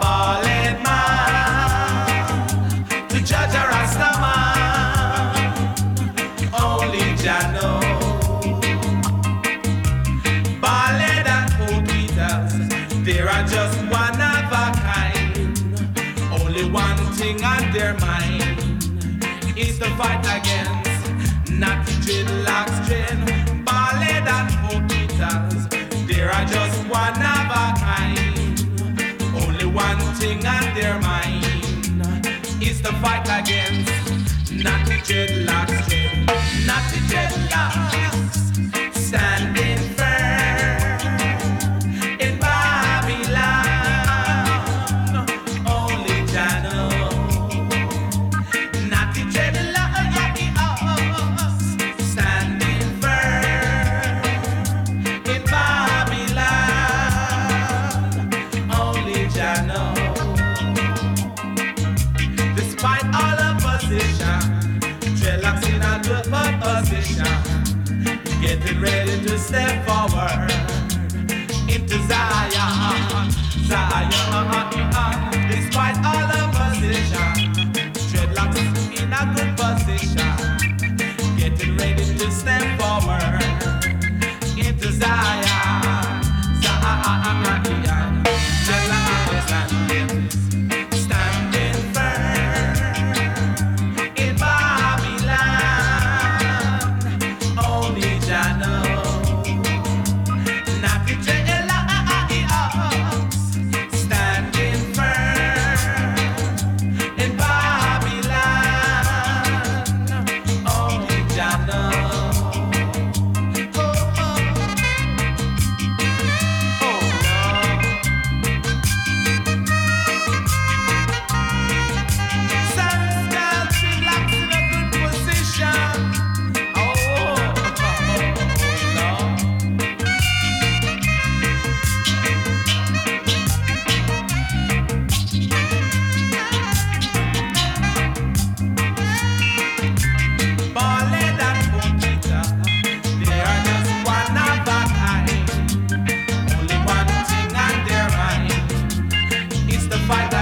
ballad man, to judge a Rasta man, only Jah know. Ballad and poquitas, they are just one of a kind. Only one thing on their mind is the fight against natty dreadlocks trend. Ballad and poquitas, they are just one of a kind. Only one thing on their mind is the fight against natty dreadlocks trend. Natty dreadlocks standing firm in Babylon. Only Jah know. Natty dreadlocks standing firm in Babylon. Only Jah know. Despite all opposition, dreadlocks in a good position, getting ready to step forward into Zion, Zion. Despite all opposition, dreadlocks in a good position, getting ready to step forward into Zion, Zion. Dreadlocks standing firm in Babylon. Only Jah know. Natty dreadlocks standing firm in Babylon. Only Jah know. Oh, oh. Oh, Lord. Sunspell dreadlocks in a good position. Oh, Lord. Ballad and poquita, they are just one of a kind. Only one thing on their mind is the fight